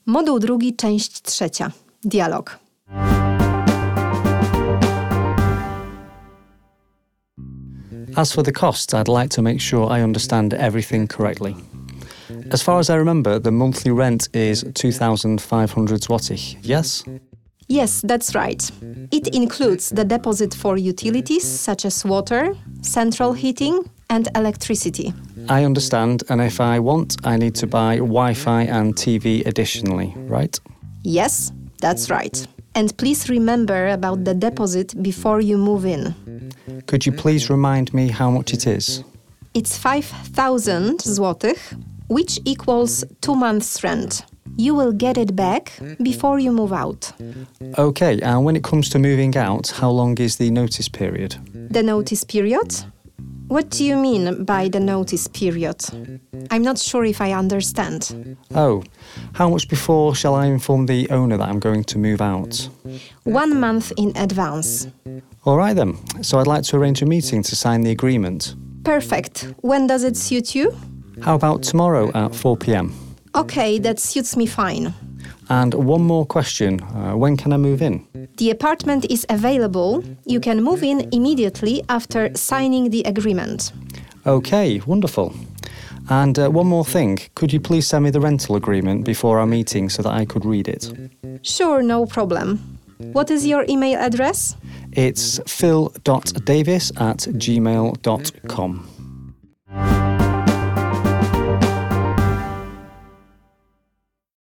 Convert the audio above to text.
Moduł 2, część 3. Dialog. As for the costs, I'd like to make sure I understand everything correctly. As far as I remember, the monthly rent is 2,500 złotych, yes? Yes, that's right. It includes the deposit for utilities such as water, central heating, and electricity. I understand, and if I want, I need to buy Wi-Fi and TV additionally, right? Yes, that's right. And please remember about the deposit before you move in. Could you please remind me how much it is? It's 5,000 złotych, which equals 2 months' rent. You will get it back before you move out. Okay, and when it comes to moving out, how long is the notice period? The notice period? What do you mean by the notice period? I'm not sure if I understand. Oh, how much before shall I inform the owner that I'm going to move out? 1 month in advance. All right then, so I'd like to arrange a meeting to sign the agreement. Perfect. When does it suit you? How about tomorrow at 4 p.m? Okay, that suits me fine. And one more question, when can I move in? The apartment is available. You can move in immediately after signing the agreement. Okay, wonderful. And one more thing, could you please send me the rental agreement before our meeting so that I could read it? Sure, no problem. What is your email address? It's phil.davis@gmail.com.